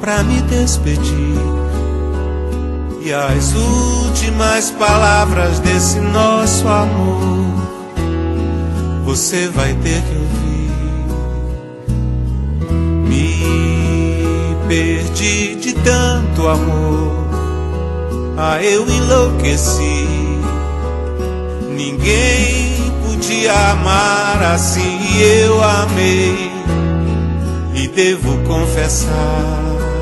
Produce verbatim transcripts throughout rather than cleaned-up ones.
pra me despedir. E as últimas palavras desse nosso amor você vai ter que ouvir. Me perdi de tanto amor, ah, eu enlouqueci. Ninguém podia amar assim e eu amei. E devo confessar,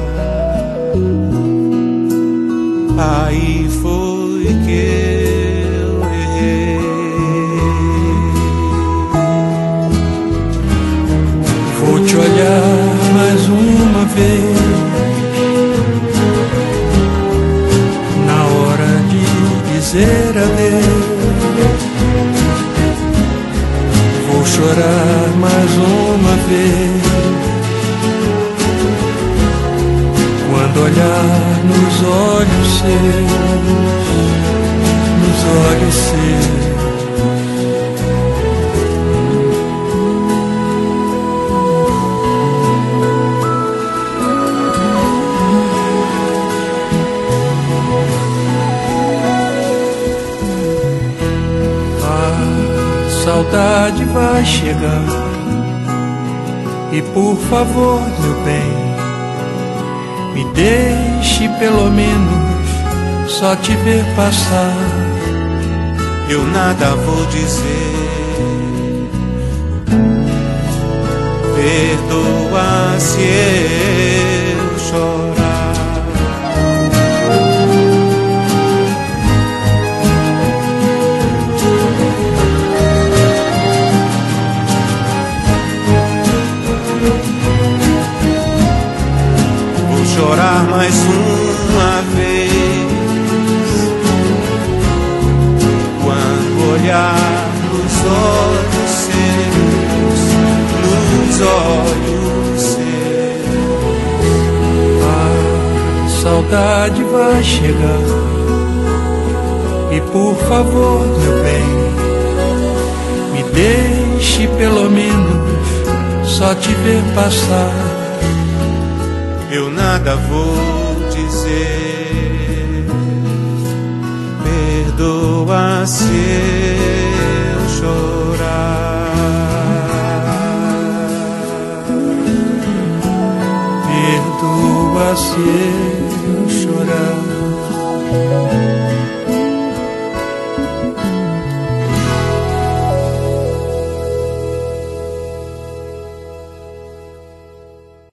aí foi que eu errei. Vou te olhar mais uma vez, na hora de dizer adeus. Vou chorar mais uma vez, quando olhar nos olhos seus, nos olhos seus. A saudade vai chegar, e por favor, meu bem, me deixe pelo menos só te ver passar. Eu nada vou dizer, perdoa se eu chorar. Chorar mais uma vez, quando olhar nos olhos seus, nos olhos seus. A saudade vai chegar, e por favor, meu bem, me deixe pelo menos só te ver passar. Eu nada vou dizer, perdoa se eu chorar. Perdoa se eu chorar.